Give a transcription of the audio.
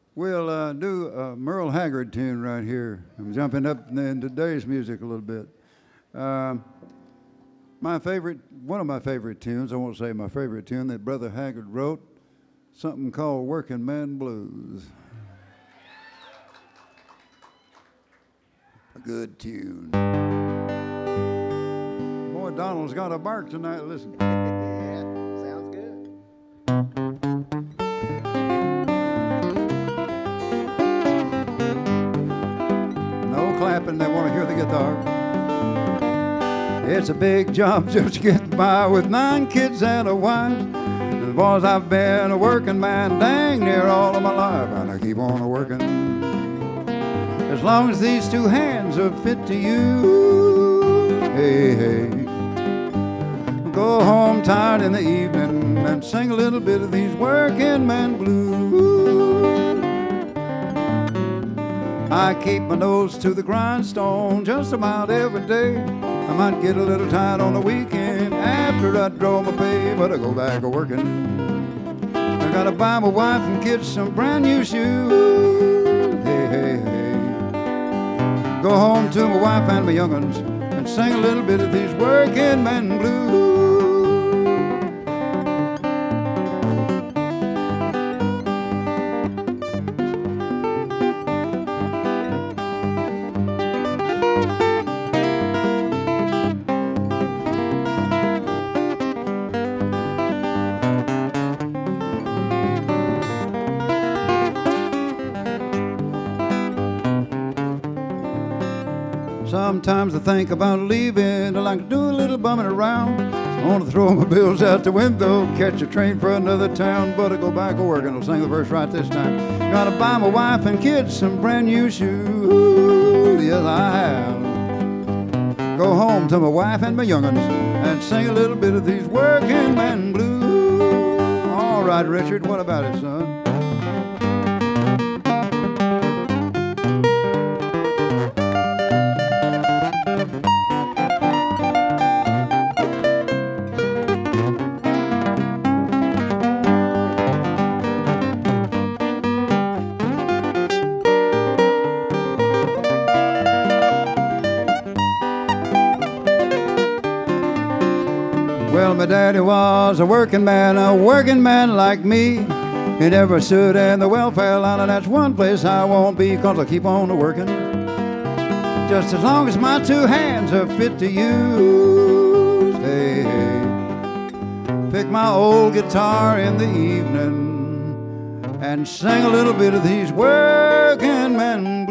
We'll do a Merle Haggard tune right here. I'm jumping up in today's music a little bit. One of my favorite tunes, I won't say my favorite tune, that Brother Haggard wrote, something called Working Man Blues. A good tune. Boy, Donald's got a bark tonight, listen. Yeah, sounds good. No clapping, they want to hear the guitar. It's a big job just getting by with 9 kids and a wife. The boys, I've been a working man dang near all of my life, and I keep on working. As long as these 2 hands are fit to use. Hey, hey. Go home tired in the evening and sing a little bit of these working man blues. I keep my nose to the grindstone just about every day. I might get a little tired on the weekend after I draw my pay, but I go back to working. I gotta buy my wife and kids some brand new shoes. Hey, hey, hey. Go home to my wife and my young'uns and sing a little bit of these working man blues. Sometimes I think about leaving. I like to do a little bumming around. I want to throw my bills out the window, catch a train for another town, but I go back to work and I'll sing the verse right this time. Gotta buy my wife and kids some brand new shoes. Yes, I have. Go home to my wife and my young'uns and sing a little bit of these working man blues. All right, Richard, what about it, son? Well, my daddy was a working man like me. He never stood in the welfare line, and that's one place I won't be, 'cause I keep on working. Just as long as my 2 hands are fit to use. Hey, hey. Pick my old guitar in the evening and sing a little bit of these working men